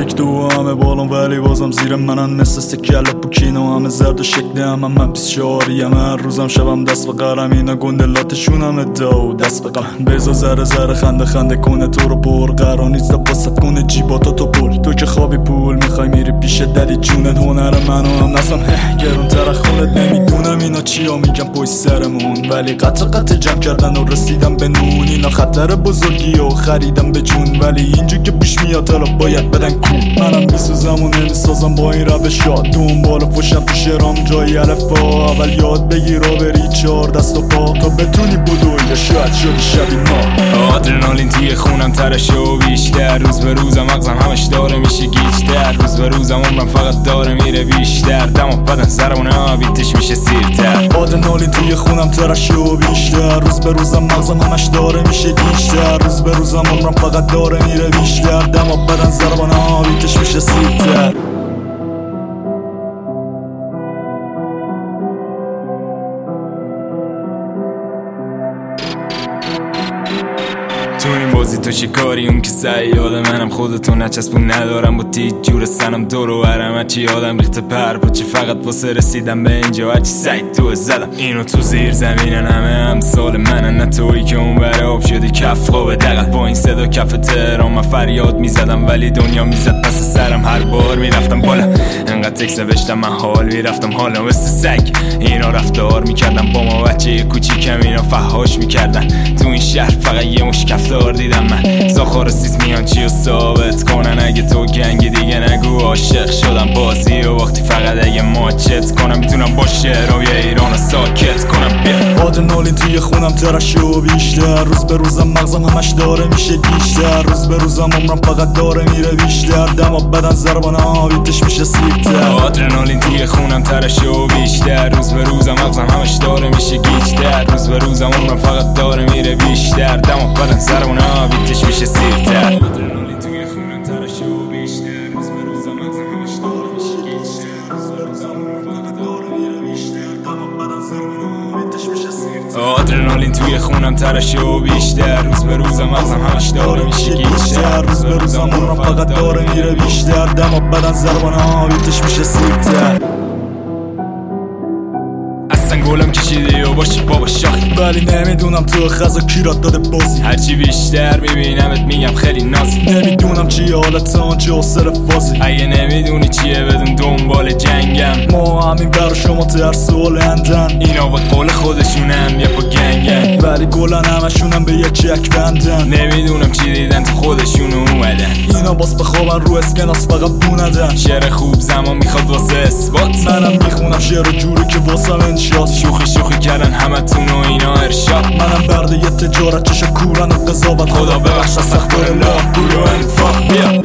یک دو همه بالون ولی بازم زیر منن، مثل سکل پوکینو همه زرد و شکلی همه من 24 هر روزم شبم دست به قلم، اینا گندلاتشون همه دو دست به قلم. بزا ذره ذره خنده خنده کنه تو رو پر قرار نیست باست کنه جیباتا تو پول. تو که خوابی پول میخوای میری پیش دری جونت، هنر منو هم نستم گرون تر خونت. نمیدونم اینا چیا میگم پشت سرمون، ولی قطع جمع کردن و رسیدم به نون. اینا خطر بزرگی و خریدم به جون، ولی اینجا که پیش میاد حالا باید بدن کون. منم میسوزم و نمیسازم با این روشا، دنبال فشم تو شرام جایی الفا. اول یاد بگیر و بری 4 دست و پا تا بتونی بدوی یا شاید شدی شبی ما. آدرنالین توی خونم ترشه و بیشتر، روز به روزم مغزم همش داره میشه گیجتر. روز به روزم عمرم فقط داره میره بیشتر، دم و بدن سرمون آبیتش میشه سیرتر. آدرنالین توی خونم ترشه و بیشتر، روز به روزم مغزم همش داره میشه گیجتر. روز به روزم عمرم فقط داره میره بیشتر، دم و بدن سرمون آبیتش میشه سیرتر. تو این بازی تو شکاری اون که سیاد منم، خودتو نچسبون ندارم با تیج جور سنم دور و برم. هرچی آدم ریخته پر پاچه فقط واسه رسیدم به اینجا، هرچی سعید تو زدم. اینو تو زیر زمینن همه همسال منن، نه تویی که اون بره آب شدی کف خواب دقل. با این صدا کف تهران من فریاد میزدم، ولی دنیا میزد پس سرم هر بار میرفتم بالا. انقدر تکس نوشتم من حال میرفتم حالا مثل سگ. اینا رفتار میکردم با ما بچه کوچیکم، اینا فحاش میکردن. تو این شهر فقط یه مش کفتار دیدم من، زاخار سیس میان چی رو ثابت کنن. اگه تو گنگی دیگه نگو عاشق شدم بازی و وقتی فقط اگه ماچت کنم میتونم با شعرهای ایران ساکت کنم. بیا آدرنالین توی خونم ترشه و بیشتر، روز به روزم مغزم همش داره میشه گیشتر. روز به روزم عمرم فقط داره میره بیشتر، دم و بدن ضربان آبیتش میشه سیرتر. آدرنالین توی خونم ترشه و بیشتر، روز به روزم مغزم همش داره میشه گیشتر. روز به روزم عمرم فقط داره میره بیشتر، دم و بدن ضربان آبیتش میشه سیرتر. آدرنالین توی خونم ترشه و بیشتر، روز به روزم مغزم همش داره میشه گیشتر. روز به روزم عمرم فقط داره میره بیشتر، دم و بدن ضربان آبیتش میشه سیرتر. آدرنالین توی خونم ترشه و بیشتر، روز به روزم مغزم همش داره میشه گیشتر. روز به روزم عمرم فقط داره میره بیشتر، دم و بدن ضربان آبیتش میشه سیرتر. گلم کشیدی و باشی بابا شاخی، ولی نمیدونم تو خزا کیرات داده بازی. هرچی بیشتر میبینمت میگم خیلی نازی، نمیدونم چیه حالت آنچه حسر فازی. اگه نمیدونی چیه بدون دنبال جنگم، ما همین بر شما ترس و لندن. اینا به قول خودشونم یه پا گنگن، ولی گلن همشونم به یک چک بندن. نمیدونم چی دیدن تو خودشونو اومدن، اینا باس بخوابن رو اسکناس فقط بوندن. شعر خوب زمان میخواد واسه اثبات، منم میخونم شعر جوری که واسم انشاست. شوخی کردن همه تون و اینا ارشاد. منم برده یه تجارت چشا کورن و قضاوت. خدا ببخش استغفرالله گوی و انفاق. بیا